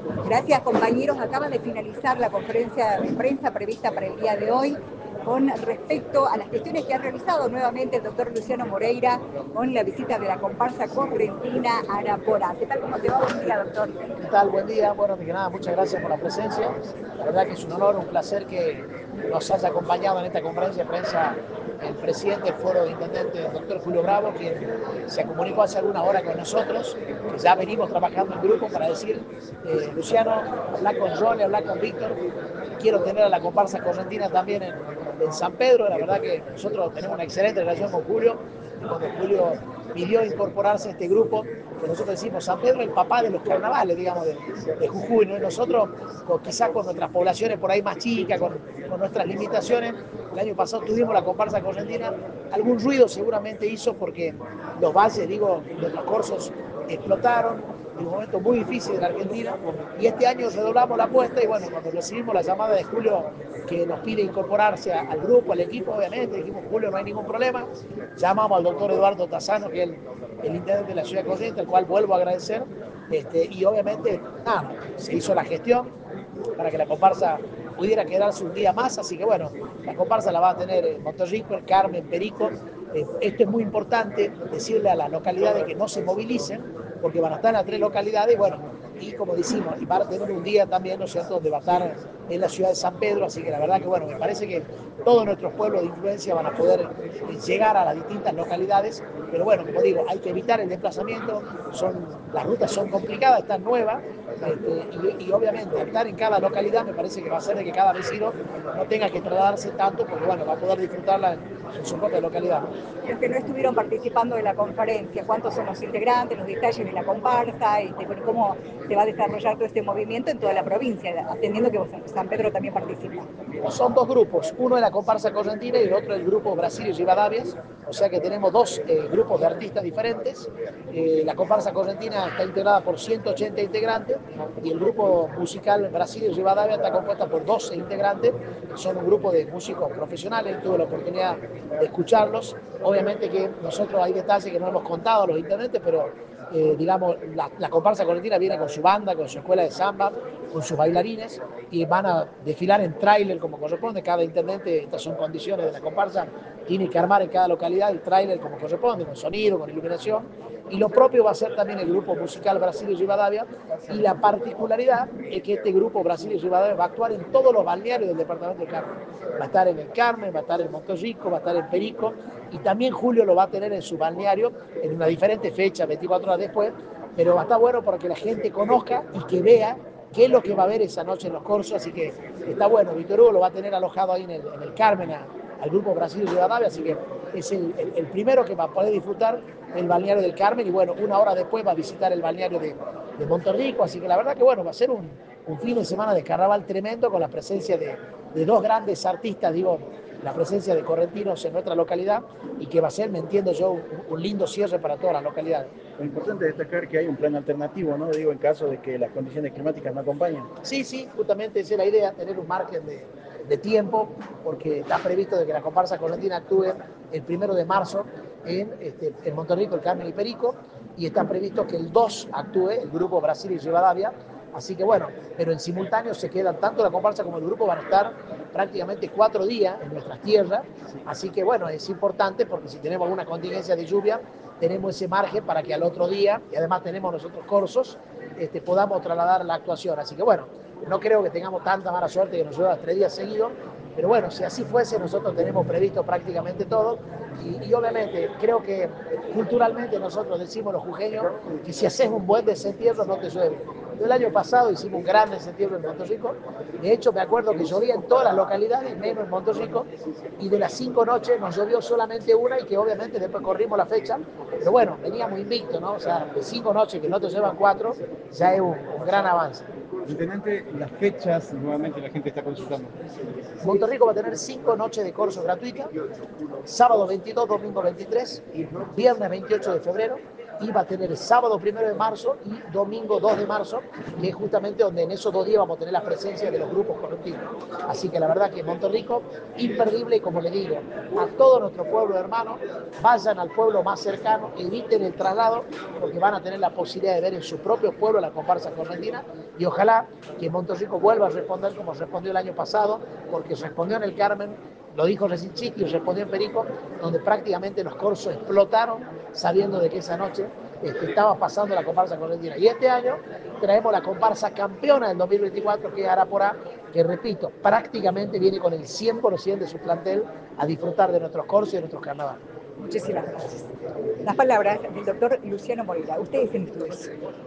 Gracias, compañeros. Acaba de finalizar la conferencia de prensa prevista para el día de hoy con respecto a las gestiones que ha realizado nuevamente el doctor Luciano Moreira con la visita de la comparsa correntina Araporá. ¿Qué tal? ¿Cómo te va? Buen día, doctor. ¿Qué tal? Buen día. Bueno, de que nada, muchas gracias por la presencia. La verdad que es un honor, un placer que nos haya acompañado en esta conferencia de prensa el presidente del Foro de Intendentes, el doctor Julio Bravo, quien se comunicó hace algunas horas con nosotros, que ya venimos trabajando en grupo para decir, Luciano, habla con Johnny, habla con Víctor, quiero tener a la comparsa correntina también en San Pedro. La verdad que nosotros tenemos una excelente relación con Julio, y cuando Julio pidió incorporarse a este grupo, que nosotros decimos San Pedro, el papá de los carnavales, digamos, de Jujuy, ¿no? Y nosotros, quizás con nuestras poblaciones por ahí más chicas, con nuestras limitaciones, el año pasado tuvimos la comparsa correntina, algún ruido seguramente hizo porque los valles, digo, los corsos explotaron en un momento muy difícil de la Argentina, y este año redoblamos la apuesta y bueno, cuando recibimos la llamada de Julio que nos pide incorporarse al grupo, al equipo, obviamente dijimos, Julio, no hay ningún problema, llamamos al doctor Eduardo Tazano, que es el intendente de la ciudad de Corrientes, al cual vuelvo a agradecer, y obviamente, nada, se hizo la gestión para que la comparsa pudiera quedarse un día más, así que bueno, la comparsa la va a tener en Monterrico, en Carmen, Perico. Esto es muy importante, decirle a las localidades que no se movilicen, porque van a estar en las 3 localidades, bueno, y como decimos, y van a tener un día también, ¿no es cierto?, donde va a estar en la ciudad de San Pedro, así que la verdad que bueno, me parece que todos nuestros pueblos de influencia van a poder llegar a las distintas localidades, pero bueno, como digo, hay que evitar el desplazamiento, las rutas son complicadas, están nuevas, y obviamente al estar en cada localidad me parece que va a hacer de que cada vecino no tenga que trasladarse tanto, porque bueno, va a poder disfrutarla en su propia localidad. Los que no estuvieron participando de la conferencia, ¿cuántos son los integrantes, los detalles de la comparsa, bueno, cómo se va a desarrollar todo este movimiento en toda la provincia, atendiendo que San Pedro también participa? Son 2 grupos, uno es la comparsa correntina y el otro es el grupo Brasil y Rivadavias, o sea que tenemos 2 grupos de artistas diferentes. La comparsa correntina está integrada por 180 integrantes y el grupo musical Brasil y Rivadavia está compuesta por 12 integrantes, que son un grupo de músicos profesionales. Tuve la oportunidad de escucharlos. Obviamente que nosotros hay detalles que no hemos contado a los intendentes, pero digamos, la comparsa correntina viene con su banda, con su escuela de samba, con sus bailarines, y van a desfilar en tráiler como corresponde. Cada intendente, estas son condiciones de la comparsa, tiene que armar en cada localidad el tráiler como corresponde, con sonido, con iluminación, y lo propio va a ser también el grupo musical Brasil y Rivadavia, y la particularidad es que este grupo Brasil y Rivadavia va a actuar en todos los balnearios del departamento de Carmen. Va a estar en el Carmen, va a estar en Monterrico, va a estar en Perico, y también Julio lo va a tener en su balneario en una diferente fecha, 24 horas después, pero va a estar bueno para que la gente conozca y que vea qué es lo que va a haber esa noche en los corsos, así que está bueno. Víctor Hugo lo va a tener alojado ahí en el Carmen, al grupo Brasil y Rivadavia, así que es el primero que va a poder disfrutar el balneario del Carmen, y bueno, una hora después va a visitar el balneario de Monterrico, así que la verdad que bueno, va a ser un fin de semana de carnaval tremendo, con la presencia de 2 grandes artistas, digo, la presencia de correntinos en nuestra localidad, y que va a ser, me entiendo yo, un lindo cierre para todas las localidades. Lo importante es destacar que hay un plan alternativo, ¿no? Digo, en caso de que las condiciones climáticas no acompañen. Sí, justamente esa es la idea, tener un margen de tiempo, porque está previsto de que la comparsa correntina actúe el 1 de marzo en Monterrico, el Carmen y Perico, y está previsto que el 2 actúe el grupo Brasil y Rivadavia. Así que bueno, pero en simultáneo se quedan tanto la comparsa como el grupo, van a estar prácticamente 4 días en nuestras tierras, así que bueno, es importante porque si tenemos alguna contingencia de lluvia, tenemos ese margen para que al otro día, y además tenemos nosotros corsos, podamos trasladar la actuación. Así que bueno, no creo que tengamos tanta mala suerte que nos llueva 3 días seguidos, pero bueno, si así fuese, nosotros tenemos previsto prácticamente todo, y obviamente creo que culturalmente nosotros decimos los jujeños que si haces un buen desentierro no te llueve. El año pasado hicimos un gran desentierro en Monterrico, de hecho me acuerdo que llovía en todas las localidades, menos en Monterrico, y de las 5 noches nos llovió solamente una, y que obviamente después corrimos la fecha, pero bueno, veníamos invictos, ¿no? O sea, de 5 noches que no te llevan 4, ya es un gran avance. Intendente, las fechas, nuevamente la gente está consultando. Monterrico va a tener 5 noches de corso gratuitas, sábado 22, domingo 23, viernes 28 de febrero, y va a tener el sábado 1 de marzo y domingo 2 de marzo, que es justamente donde en esos 2 días vamos a tener la presencia de los grupos correctivos. Así que la verdad que Monterrico, imperdible, y como le digo, a todo nuestro pueblo hermano, vayan al pueblo más cercano, eviten el traslado, porque van a tener la posibilidad de ver en su propio pueblo la comparsa correntina, y ojalá que Monterrico vuelva a responder como respondió el año pasado, porque respondió en el Carmen, lo dijo recién Chiqui, y respondió en Perico, donde prácticamente los corsos explotaron sabiendo de que esa noche estaba pasando la comparsa correntina. Y este año traemos la comparsa campeona del 2024, que es Araporá, que repito, prácticamente viene con el 100% de su plantel a disfrutar de nuestros corsos y de nuestros carnavales. Muchísimas gracias. Las palabras del doctor Luciano Moreira. Ustedes en estudios.